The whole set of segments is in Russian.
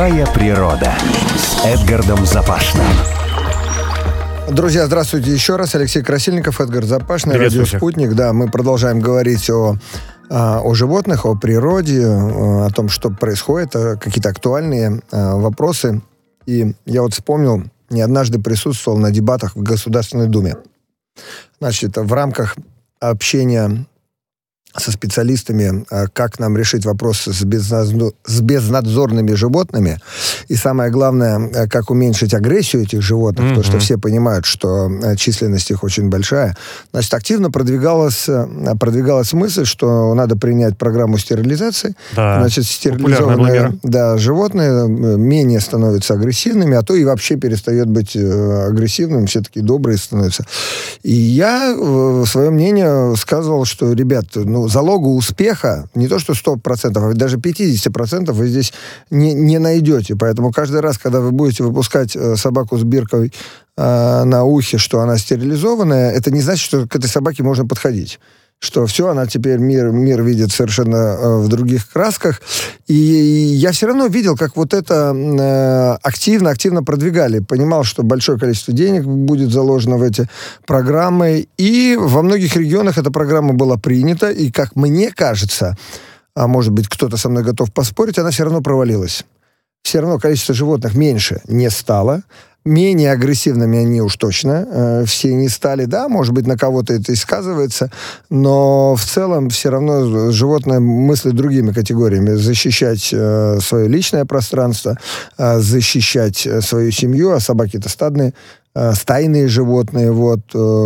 Живая природа с Эдгардом Запашным. Друзья, здравствуйте еще раз. Алексей Красильников, Эдгард Запашный, радио «Спутник». Да, мы продолжаем говорить о животных, о природе, о том, что происходит, какие-то актуальные вопросы. И я вот вспомнил, не однажды присутствовал на дебатах в Государственной Думе. Значит, в рамках общения со специалистами, как нам решить вопросы с безнадзорными животными, и самое главное, как уменьшить агрессию этих животных, потому что все понимают, что численность их очень большая. Значит, активно продвигалась мысль, что надо принять программу стерилизации. Да, значит, стерилизованные животные менее становятся агрессивными, а то и вообще перестает быть агрессивным, все такие добрые становятся. И я свое мнение сказывал, что, ребят, залогу успеха не то что 100%, а даже 50% вы здесь не найдете. Поэтому каждый раз, когда вы будете выпускать собаку с биркой на ухе, что она стерилизованная, это не значит, что к этой собаке можно подходить. Что все, она теперь мир видит совершенно в других красках. И я все равно видел, как вот это активно продвигали. Понимал, что большое количество денег будет заложено в эти программы. И во многих регионах эта программа была принята. И, как мне кажется, а может быть, кто-то со мной готов поспорить, она все равно провалилась. Все равно количество животных меньше не стало. Менее агрессивными они уж точно все не стали. Да, может быть, на кого-то это и сказывается, но в целом все равно животное мыслит другими категориями. Защищать свое личное пространство, защищать свою семью, а собаки-то стайные животные. Вот.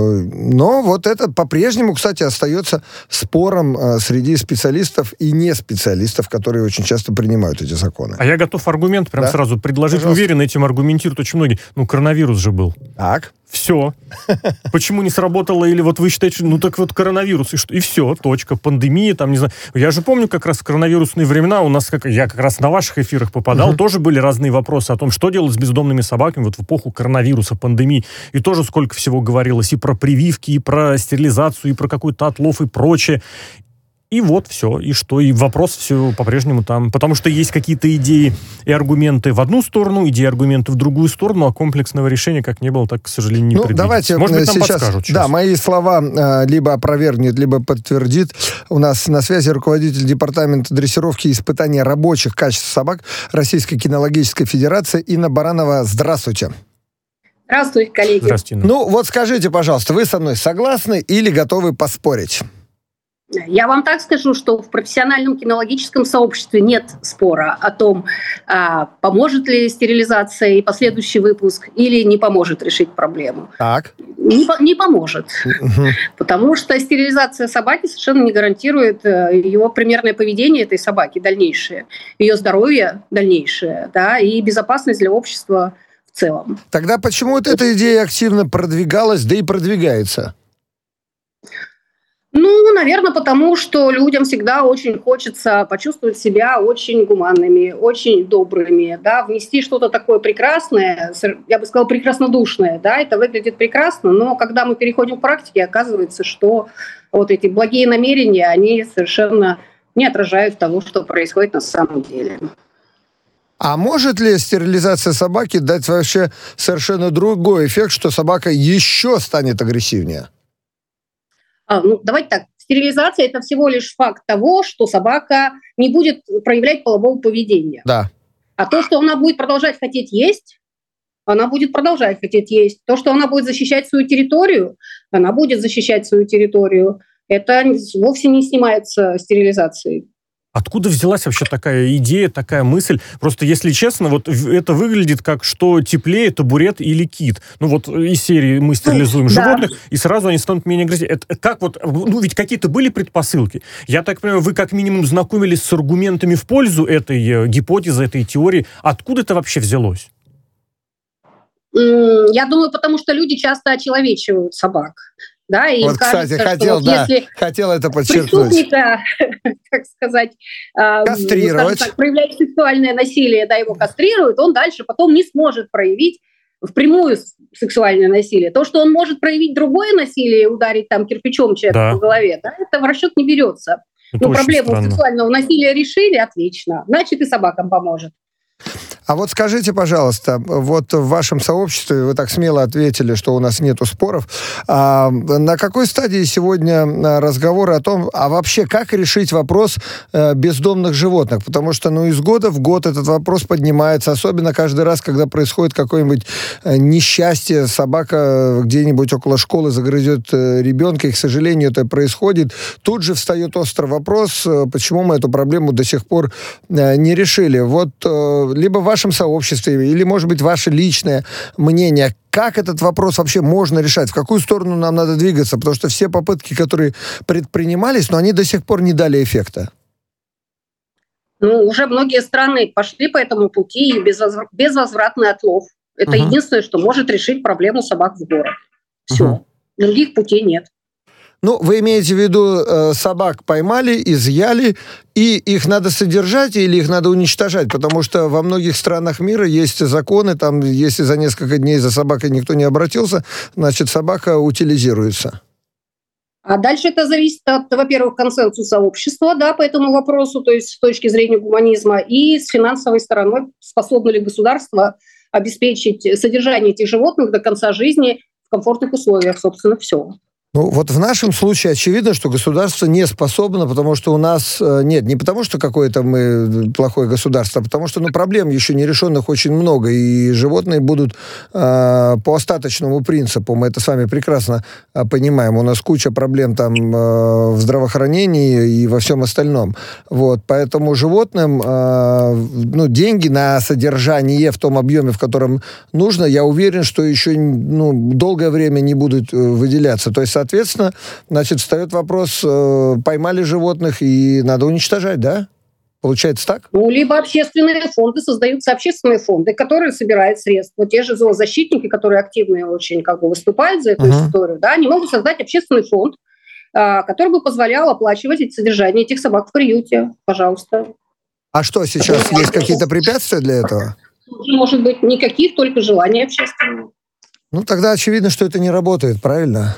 Но вот это по-прежнему, кстати, остается спором среди специалистов и не специалистов, которые очень часто принимают эти законы. А я готов аргумент прям сразу предложить. Пожалуйста. Уверен, этим аргументируют очень многие. Коронавирус же был. Так. Все. Почему не сработало? Или вот вы считаете, так вот коронавирус, и все, точка. Пандемия, там, не знаю. Я же помню, как раз в коронавирусные времена у нас, я как раз на ваших эфирах попадал, тоже были разные вопросы о том, что делать с бездомными собаками вот в эпоху коронавируса, пандемии. И тоже сколько всего говорилось и про прививки, и про стерилизацию, и про какой-то отлов, и прочее. И вот все, и что, и вопрос все по-прежнему там. Потому что есть какие-то идеи и аргументы в одну сторону, идеи и аргументы в другую сторону, а комплексного решения как не было, так, к сожалению, не предвидится. Давайте может быть, нам сейчас, подскажут. Да, мои слова либо опровергнет, либо подтвердит. У нас на связи руководитель департамента дрессировки и испытания рабочих качеств собак Российской кинологической федерации Инна Баранова. Здравствуйте. Здравствуйте, коллеги. Здравствуйте. Вот скажите, пожалуйста, вы со мной согласны или готовы поспорить? Я вам так скажу, что в профессиональном кинологическом сообществе нет спора о том, поможет ли стерилизация и последующий выпуск, или не поможет решить проблему. Так. Не поможет. Потому что стерилизация собаки совершенно не гарантирует его примерное поведение этой собаки дальнейшее, ее здоровье дальнейшее, да, и безопасность для общества в целом. Тогда почему вот эта идея активно продвигалась, да и продвигается? Наверное, потому что людям всегда очень хочется почувствовать себя очень гуманными, очень добрыми, да, внести что-то такое прекрасное, я бы сказала, прекраснодушное, да, это выглядит прекрасно, но когда мы переходим к практике, оказывается, что вот эти благие намерения, они совершенно не отражают того, что происходит на самом деле. А может ли стерилизация собаки дать вообще совершенно другой эффект, что собака еще станет агрессивнее? Давайте так. Стерилизация – это всего лишь факт того, что собака не будет проявлять полового поведения. Да. А то, что она будет продолжать хотеть есть, она будет продолжать хотеть есть. То, что она будет защищать свою территорию, она будет защищать свою территорию. Это вовсе не снимается стерилизацией. Откуда взялась вообще такая идея, такая мысль? Просто, если честно, вот это выглядит как, что теплее табурет или кит. Из серии мы стерилизуем животных, и сразу они станут менее агрессивными. Это как ведь какие-то были предпосылки. Я так понимаю, вы как минимум знакомились с аргументами в пользу этой гипотезы, этой теории. Откуда это вообще взялось? Я думаю, потому что люди часто очеловечивают собак. Да, и кажется, кстати, хотел это подчеркнуть. Преступника, так сказать, кастрировать, проявлять сексуальное насилие, да, его кастрируют, он дальше потом не сможет проявить впрямую сексуальное насилие. То, что он может проявить другое насилие, ударить там кирпичом человека по голове, да, это в расчет не берется. Проблему сексуального насилия решили, отлично, значит и собакам поможет. А вот скажите, пожалуйста, вот в вашем сообществе вы так смело ответили, что у нас нету споров. На какой стадии сегодня разговоры о том, а вообще как решить вопрос бездомных животных? Потому что, из года в год этот вопрос поднимается, особенно каждый раз, когда происходит какое-нибудь несчастье, собака где-нибудь около школы загрызет ребенка, и, к сожалению, это происходит. Тут же встает острый вопрос, почему мы эту проблему до сих пор не решили. Вот либо в вашем сообществе, или, может быть, ваше личное мнение, как этот вопрос вообще можно решать, в какую сторону нам надо двигаться, потому что все попытки, которые предпринимались, но они до сих пор не дали эффекта. Уже многие страны пошли по этому пути, и безвозвратный отлов. Это единственное, что может решить проблему собак в городе. Все. Других путей нет. Вы имеете в виду, собак поймали, изъяли, и их надо содержать или их надо уничтожать? Потому что во многих странах мира есть законы, там, если за несколько дней за собакой никто не обратился, значит, собака утилизируется. А дальше это зависит от, во-первых, консенсуса общества, по этому вопросу, то есть с точки зрения гуманизма, и с финансовой стороны, способно ли государство обеспечить содержание этих животных до конца жизни в комфортных условиях, собственно, все. Вот в нашем случае очевидно, что государство не способно, потому что у нас нет, не потому что какое-то мы плохое государство, а потому что проблем еще нерешенных очень много, и животные будут по остаточному принципу, мы это с вами прекрасно понимаем, у нас куча проблем там в здравоохранении и во всем остальном. Поэтому животным деньги на содержание в том объеме, в котором нужно, я уверен, что еще долгое время не будут выделяться. То есть, соответственно, встает вопрос, поймали животных и надо уничтожать, да? Получается так? Либо общественные фонды, создаются общественные фонды, которые собирают средства. Те же зоозащитники, которые активно очень выступают за эту историю, они могут создать общественный фонд, который бы позволял оплачивать содержание этих собак в приюте. Пожалуйста. А что, сейчас есть какие-то препятствия для этого? Может быть, никаких, только желания общественного. Тогда очевидно, что это не работает, правильно?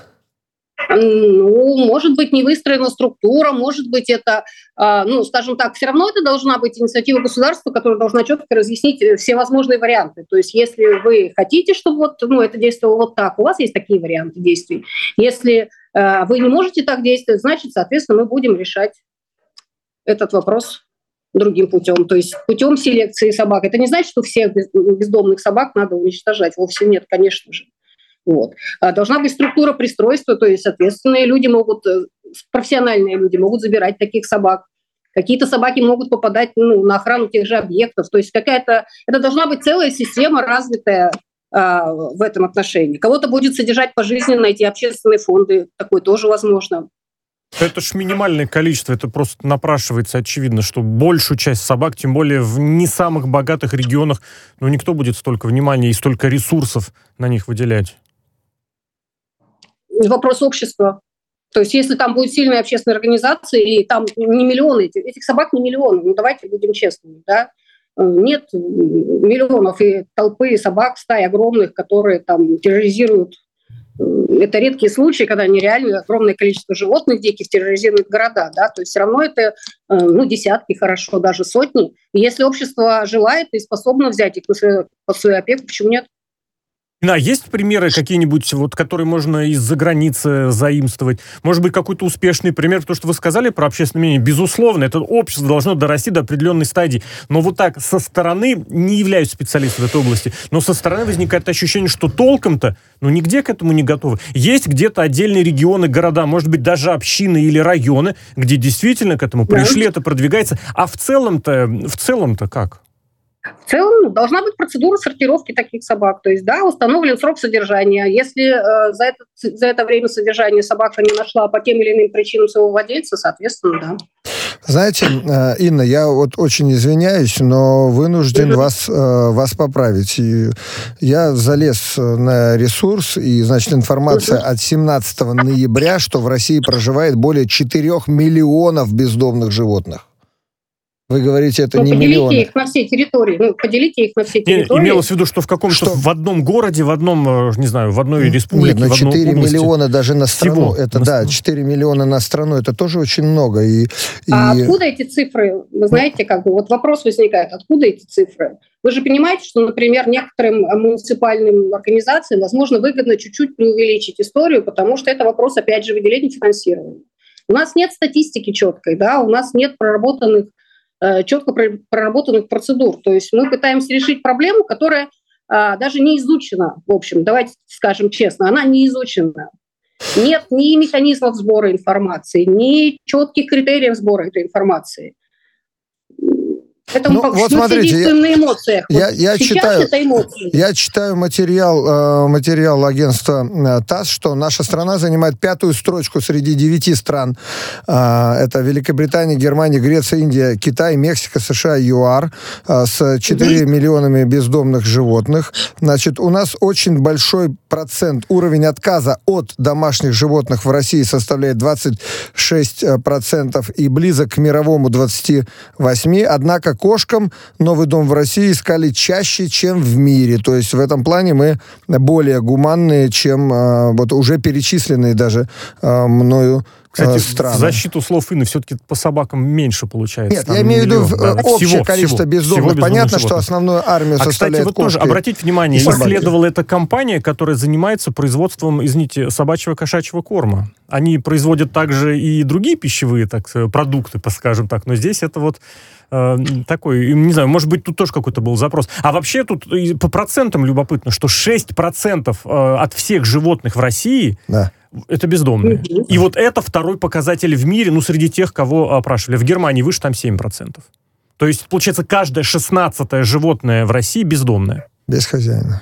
Может быть, не выстроена структура, может быть, это, скажем так, все равно это должна быть инициатива государства, которая должна четко разъяснить все возможные варианты. То есть, если вы хотите, чтобы это действовало вот так, у вас есть такие варианты действий. Если вы не можете так действовать, значит, соответственно, мы будем решать этот вопрос другим путем, то есть путем селекции собак. Это не значит, что всех бездомных собак надо уничтожать. Вовсе нет, конечно же. Должна быть структура пристройства, то есть ответственные люди профессиональные люди могут забирать таких собак. Какие-то собаки могут попадать на охрану тех же объектов. То есть это должна быть целая система развитая в этом отношении. Кого-то будет содержать пожизненно эти общественные фонды, такое тоже возможно. Это ж минимальное количество, это просто напрашивается очевидно, что большую часть собак, тем более в не самых богатых регионах, никто будет столько внимания и столько ресурсов на них выделять. Вопрос общества. То есть если там будет сильная общественная организация, и там не миллионы, этих собак не миллионы, давайте будем честными, нет миллионов и толпы собак, стай огромных, которые там терроризируют. Это редкие случаи, когда нереально огромное количество животных диких терроризируют города, то есть все равно это десятки, хорошо, даже сотни. И если общество желает и способно взять их под свою опеку, почему нет? Есть примеры какие-нибудь, которые можно из-за границы заимствовать? Может быть, какой-то успешный пример? Потому что вы сказали про общественное мнение. Безусловно, это общество должно дорасти до определенной стадии. Но так со стороны, не являюсь специалистом в этой области, но со стороны возникает ощущение, что толком-то, нигде к этому не готовы. Есть где-то отдельные регионы, города, может быть, даже общины или районы, где действительно к этому пришли, это продвигается. А в целом-то как? В целом должна быть процедура сортировки таких собак. То есть, установлен срок содержания. Если за это время содержания собака не нашла по тем или иным причинам своего владельца, соответственно, да. Знаете, Инна, я очень извиняюсь, но вынужден вас поправить. И я залез на ресурс, и, информация от 17 ноября, что в России проживает более 4 миллионов бездомных животных. Вы говорите, это не миллионы. Поделите их на все территории. Имелось в виду, что в одном городе, в одном, не знаю, в одной республике, Нет, 4 миллиона даже на страну. Всего. Это 4 миллиона на страну, это тоже очень много. А откуда эти цифры? Вы знаете, вопрос возникает, откуда эти цифры? Вы же понимаете, что, например, некоторым муниципальным организациям, возможно, выгодно чуть-чуть преувеличить историю, потому что это вопрос, опять же, выделения финансирования. У нас нет статистики четкой, да, у нас нет четко проработанных процедур. То есть мы пытаемся решить проблему, которая даже не изучена, в общем, давайте скажем честно, она не изучена. Нет ни механизмов сбора информации, ни четких критериев сбора этой информации. Поэтому вот смотрите, действуем на эмоциях. Я читаю материал агентства ТАСС, что наша страна занимает 5-ю строчку среди 9 стран. Это Великобритания, Германия, Греция, Индия, Китай, Мексика, США, ЮАР с 4 миллионами бездомных животных. Значит, у нас очень большой процент, уровень отказа от домашних животных в России составляет 26% и близок к мировому 28%. Однако кошкам новый дом в России искали чаще, чем в мире. То есть в этом плане мы более гуманные, чем вот уже перечисленные даже мною Кстати, страны. В защиту слов Инны все-таки по собакам меньше получается. Нет, я имею в виду общее количество бездомных. Понятно, что основную армию составляет кстати, вот тоже, обратите внимание, исследовала эта компания, которая занимается производством, извините, собачьего кошачьего корма. Они производят также и другие пищевые продукты, скажем так, но здесь это вот такой, не знаю, может быть, тут тоже какой-то был запрос. А вообще тут по процентам любопытно, что 6% от всех животных в России это бездомные. И вот это второй показатель в мире, среди тех, кого опрашивали. В Германии выше, там 7%. То есть, получается, каждое 16-е животное в России бездомное. Без хозяина.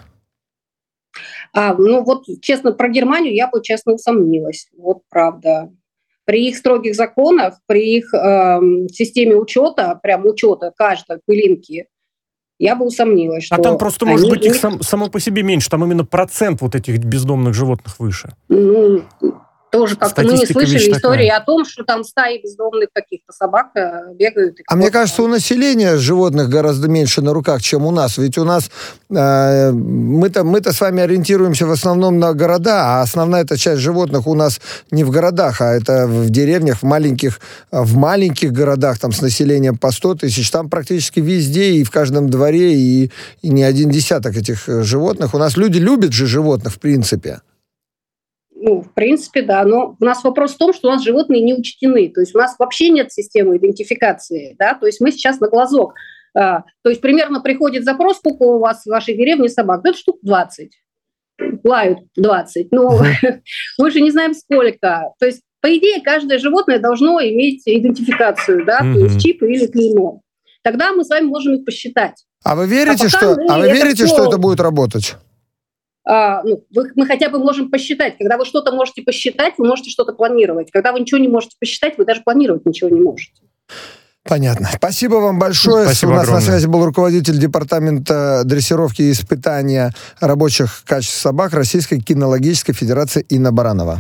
Вот, честно, про Германию я бы, честно, усомнилась. Вот правда. При их строгих законах, при их системе учета, прям учета каждой пылинки, я бы усомнилась, что... А там просто, может быть, их само по себе меньше, там именно процент вот этих бездомных животных выше. Тоже как-то мы не слышали истории о том, что там стаи бездомных каких-то собак бегают. Мне кажется, у населения животных гораздо меньше на руках, чем у нас. Ведь у нас мы-то с вами ориентируемся в основном на города, а основная эта часть животных у нас не в городах, а это в деревнях, в маленьких городах, там с населением по 100 тысяч. Там практически везде и в каждом дворе и не один десяток этих животных. У нас люди любят же животных, в принципе. В принципе, да. Но у нас вопрос в том, что у нас животные не учтены. То есть у нас вообще нет системы идентификации. Да? То есть мы сейчас на глазок. То есть примерно приходит запрос, сколько у вас в вашей деревне собак. Да, это штук 20. Лают 20. Но мы же не знаем, сколько. То есть, по идее, каждое животное должно иметь идентификацию. Да? То есть чип или клеймо. Тогда мы с вами можем их посчитать. А вы верите, что это будет работать? Мы хотя бы можем посчитать. Когда вы что-то можете посчитать, вы можете что-то планировать. Когда вы ничего не можете посчитать, вы даже планировать ничего не можете. Понятно. Спасибо вам большое. Спасибо У нас огромное. на связи был руководитель департамента дрессировки и испытания рабочих качеств собак Российской кинологической федерации Инна Баранова.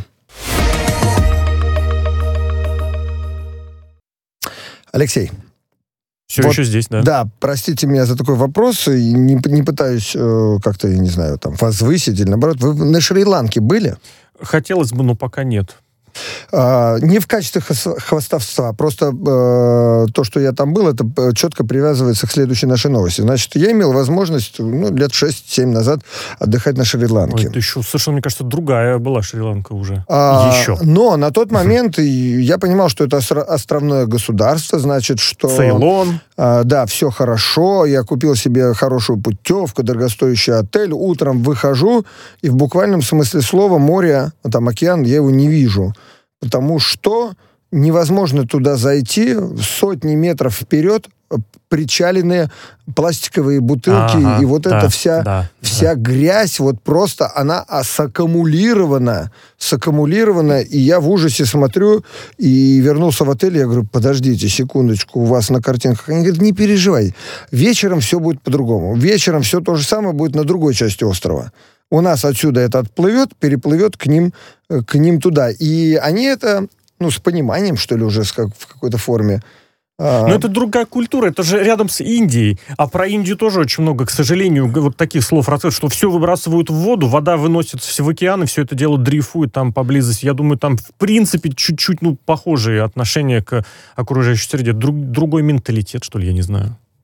Алексей. Все еще здесь, да? Да, простите меня за такой вопрос, и не пытаюсь как-то, я не знаю, там, возвысить или наоборот. Вы на Шри-Ланке были? Хотелось бы, но пока нет. Не в качестве хвастовства, просто то, что я там был, это четко привязывается к следующей нашей новости. Значит, я имел возможность лет 6-7 назад отдыхать на Шри-Ланке. Это еще совершенно, мне кажется, другая была Шри-Ланка уже. Еще. Но на тот момент я понимал, что это островное государство, значит, что... Цейлон. Да, все хорошо. Я купил себе хорошую путевку, дорогостоящий отель. Утром выхожу, и в буквальном смысле слова море, там океан, я его не вижу. Потому что невозможно туда зайти, сотни метров вперед причаленные пластиковые бутылки, и вот эта вся грязь, вот просто она саккумулирована, и я в ужасе смотрю, и вернулся в отель, я говорю, подождите секундочку, у вас на картинках, они говорят, не переживай, вечером все будет по-другому, вечером все то же самое будет на другой части острова. У нас отсюда это отплывет, переплывет к ним туда. И они это, с пониманием, что ли, уже в какой-то форме. Но это другая культура, это же рядом с Индией. А про Индию тоже очень много, к сожалению, вот таких слов рассказывают, что все выбрасывают в воду, вода выносится в океан, и все это дело дрейфует там поблизости. Я думаю, там, в принципе, чуть-чуть, похожие отношения к окружающей среде. Другой менталитет, что ли, я не знаю.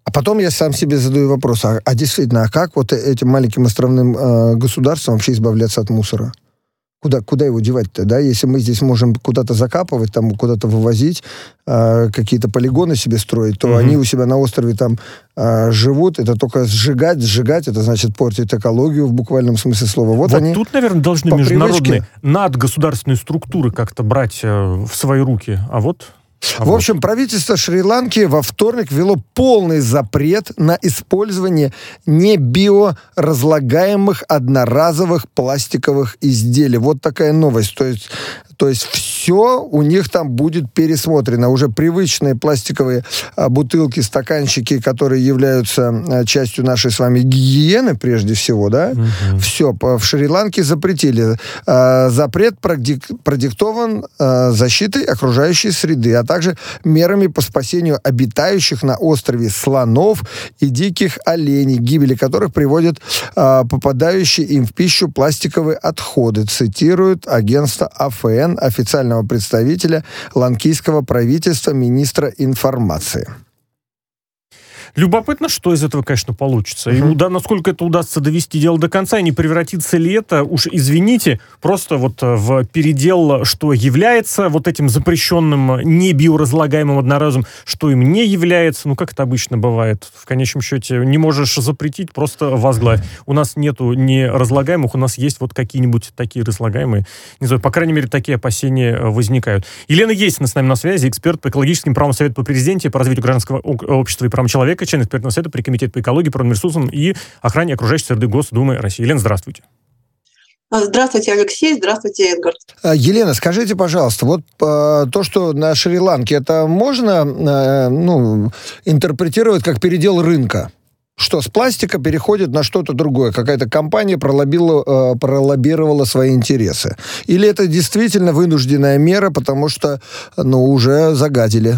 А потом я сам себе задаю вопрос, а действительно, а как вот этим маленьким островным государствам вообще избавляться от мусора? Куда его девать-то, да? Если мы здесь можем куда-то закапывать, там куда-то вывозить, какие-то полигоны себе строить, то они у себя на острове там живут, это только сжигать, это значит портить экологию в буквальном смысле слова. Вот они тут, наверное, должны международные надгосударственные структуры как-то брать в свои руки, В общем, правительство Шри-Ланки во вторник ввело полный запрет на использование небиоразлагаемых одноразовых пластиковых изделий. Вот такая новость. То есть все у них там будет пересмотрено. Уже привычные пластиковые бутылки, стаканчики, которые являются частью нашей с вами гигиены, прежде всего, да, все в Шри-Ланке запретили. Запрет продиктован защитой окружающей среды, а также мерами по спасению обитающих на острове слонов и диких оленей, гибели которых приводят попадающие им в пищу пластиковые отходы, цитирует агентство АФН, официального представителя ланкийского правительства, министра информации. Любопытно, что из этого, конечно, получится. И насколько это удастся довести дело до конца, и не превратится ли это, уж извините, просто вот в передел, что является вот этим запрещенным небиоразлагаемым одноразовым, что им не является. Ну, как это обычно бывает. В конечном счете, не можешь запретить, просто возглавь. У нас нету неразлагаемых, у нас есть вот какие-нибудь такие разлагаемые. Не знаю, по крайней мере, такие опасения возникают. Елена Есина с нами на связи, эксперт по экологическим правам Совета по президенте, по развитию гражданского общества и правам человека, член экспертного совета при Комитете по экологии, природным ресурсам и охране окружающей среды Госдумы России. Елена, здравствуйте. Здравствуйте, Алексей. Здравствуйте, Эдгард. Елена, скажите, пожалуйста, вот то, что на Шри-Ланке, это можно интерпретировать как передел рынка? Что с пластика переходит на что-то другое? Какая-то компания пролоббировала свои интересы? Или это действительно вынужденная мера, потому что уже загадили?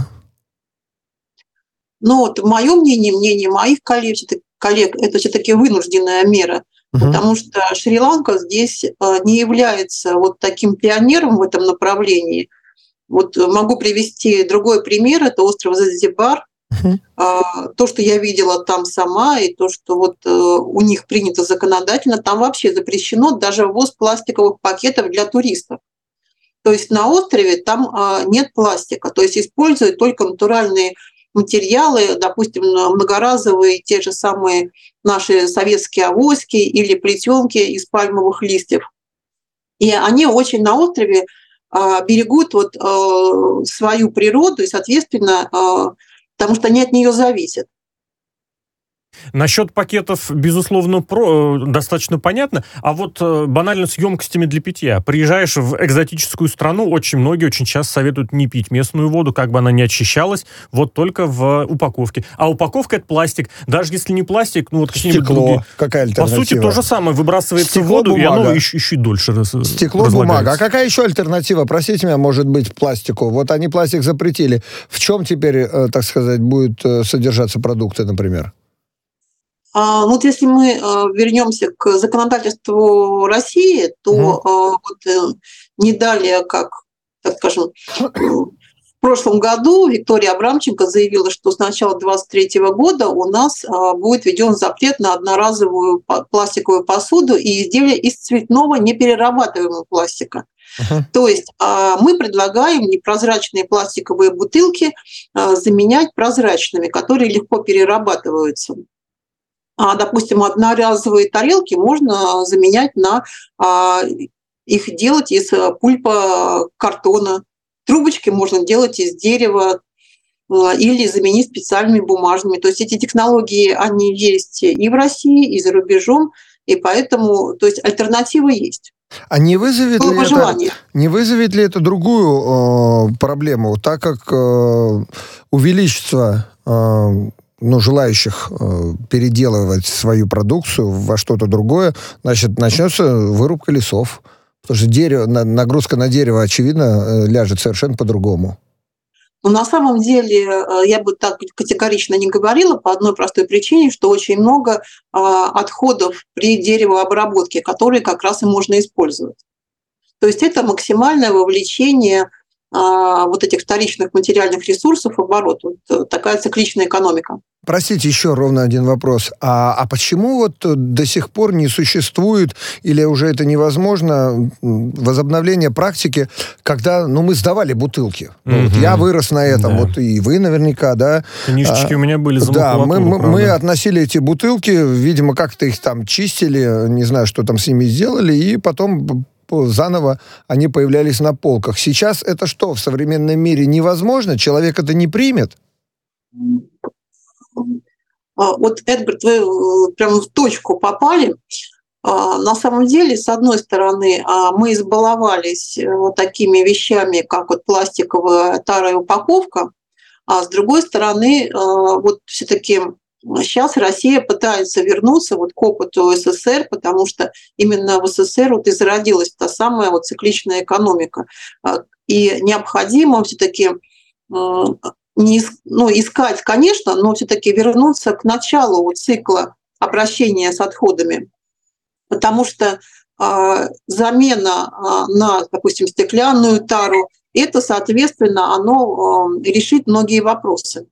Мое мнение моих коллег, это все-таки вынужденная мера, потому что Шри-Ланка здесь не является вот таким пионером в этом направлении. Вот могу привести другой пример, это остров Занзибар. То, что я видела там сама, и то, что вот у них принято законодательно, там вообще запрещено даже ввоз пластиковых пакетов для туристов. То есть на острове там нет пластика, то есть используют только натуральные материалы, допустим, многоразовые, те же самые наши советские авоськи или плетенки из пальмовых листьев. И они очень на острове берегут свою природу, и, соответственно, потому что они от нее зависят. Насчет пакетов, безусловно, достаточно понятно. А вот банально с емкостями для питья. Приезжаешь в экзотическую страну, очень многие очень часто советуют не пить местную воду, как бы она ни очищалась, вот только в упаковке. А упаковка — это пластик. Даже если не пластик, какие-нибудь другие. Какая альтернатива? По сути, то же самое. Выбрасывается в воду, бумага. И оно еще дольше Стекло, бумага. А какая еще альтернатива, простите меня, может быть, пластику? Вот они пластик запретили. В чем теперь, так сказать, будут содержаться продукты, например? Если мы вернемся к законодательству России, то не далее, как, так скажем, в прошлом году Виктория Абрамченко заявила, что с начала 2023 года у нас будет введен запрет на одноразовую пластиковую посуду и изделия из цветного неперерабатываемого пластика. То есть мы предлагаем непрозрачные пластиковые бутылки заменять прозрачными, которые легко перерабатываются. Допустим, одноразовые тарелки можно заменять их делать из пульпа картона. Трубочки можно делать из дерева или заменить специальными бумажными. То есть эти технологии, они есть и в России, и за рубежом, и поэтому, то есть альтернатива есть. А не вызовет ли это другую проблему, так как увеличится желающих переделывать свою продукцию во что-то другое, значит, начнется вырубка лесов. Потому что нагрузка на дерево, очевидно, ляжет совершенно по-другому. На самом деле я бы так категорично не говорила по одной простой причине, что очень много отходов при деревообработке, которые как раз и можно использовать. То есть это максимальное вовлечение вот этих вторичных материальных ресурсов в оборот. Вот такая цикличная экономика. Простите, еще ровно один вопрос. А почему вот до сих пор не существует, или уже это невозможно, возобновление практики, когда, мы сдавали бутылки? Вот я вырос на этом, вот и вы наверняка, да? Книжечки у меня были за макулатуру, мы относили эти бутылки, видимо, как-то их там чистили, не знаю, что там с ними сделали, и потом заново они появлялись на полках. Сейчас это что, в современном мире невозможно? Человек это не примет? Вот, Эдгард, вы прямо в точку попали. На самом деле, с одной стороны, мы избаловались такими вещами, как вот пластиковая тара и упаковка, а с другой стороны, вот все-таки сейчас Россия пытается вернуться вот к опыту СССР, потому что именно в СССР вот и зародилась та самая вот цикличная экономика. И необходимо все-таки искать, конечно, но все-таки вернуться к началу вот цикла обращения с отходами. Потому что замена на, допустим, стеклянную тару, это, соответственно, оно решит многие вопросы.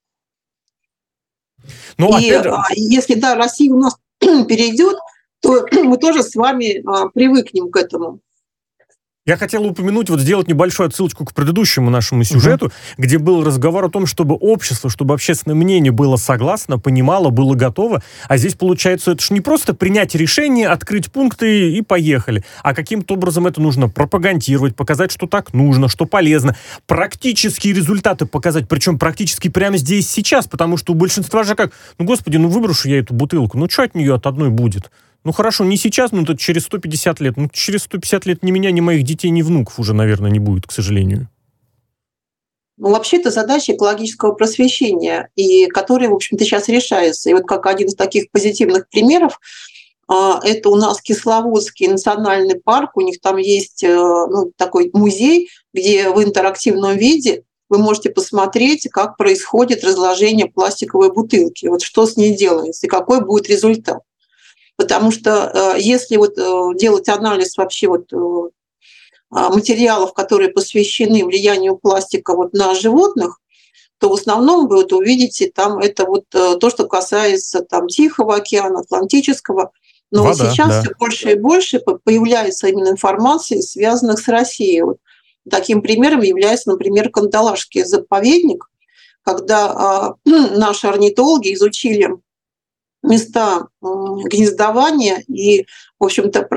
Если Россия у нас перейдет, то мы тоже с вами привыкнем к этому. Я хотел упомянуть, сделать небольшую отсылочку к предыдущему нашему сюжету, где был разговор о том, чтобы общество, чтобы общественное мнение было согласно, понимало, было готово. А здесь, получается, это же не просто принять решение, открыть пункты и поехали. А каким-то образом это нужно пропагандировать, показать, что так нужно, что полезно. Практические результаты показать, причем практически прямо здесь, сейчас, потому что у большинства же как, господи, выброшу я эту бутылку, что от нее от одной будет? Хорошо, не сейчас, но это через 150 лет. Через 150 лет ни меня, ни моих детей, ни внуков уже, наверное, не будет, к сожалению. Вообще, это задача экологического просвещения, и которая, в общем-то, сейчас решается. И вот как один из таких позитивных примеров, это у нас Кисловодский национальный парк, у них там есть такой музей, где в интерактивном виде вы можете посмотреть, как происходит разложение пластиковой бутылки, вот что с ней делается и какой будет результат. Потому что если делать анализ вообще материалов, которые посвящены влиянию пластика на животных, то в основном вы увидите там это то, что касается там Тихого океана, Атлантического. Но вода, сейчас все больше и больше появляется именно информации, связанных с Россией. Таким примером является, например, Кандалашский заповедник, когда наши орнитологи изучили места гнездования, и, в общем-то,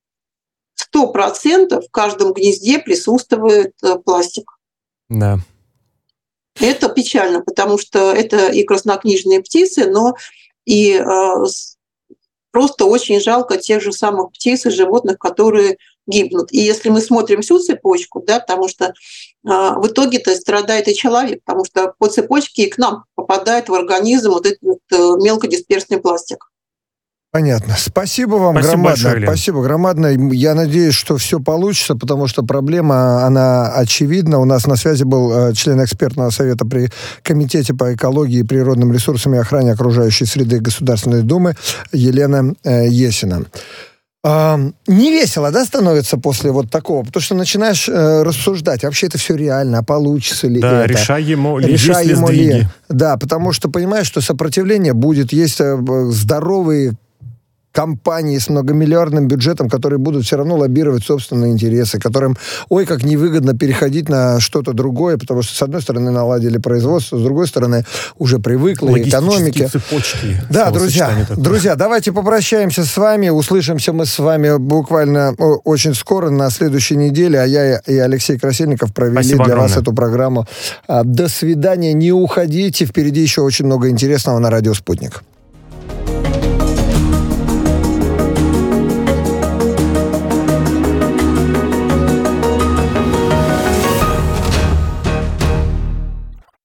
100% в каждом гнезде присутствует пластик. Да. Это печально, потому что это и краснокнижные птицы, но и просто очень жалко тех же самых птиц и животных, которые гибнут. И если мы смотрим всю цепочку, потому что в итоге-то страдает и человек, потому что по цепочке и к нам попадает в организм этот мелкодисперсный пластик. Понятно. Спасибо вам громадное. Спасибо громадное. Я надеюсь, что все получится, потому что проблема, она очевидна. У нас на связи был член экспертного совета при Комитете по экологии, природным ресурсам и охране окружающей среды Государственной Думы Елена Есина. Не весело, становится после такого? Потому что начинаешь рассуждать, вообще это все реально, а получится ли это? Решаемо ли? Да, потому что понимаешь, что сопротивление будет, есть здоровые компании с многомиллиардным бюджетом, которые будут все равно лоббировать собственные интересы, которым, как невыгодно переходить на что-то другое, потому что, с одной стороны, наладили производство, с другой стороны, уже привыкли экономики. Цепочки. Да, друзья, давайте попрощаемся с вами, услышимся мы с вами буквально очень скоро, на следующей неделе, а я и Алексей Красильников провели для вас эту программу. До свидания, не уходите, впереди еще очень много интересного на радио «Спутник».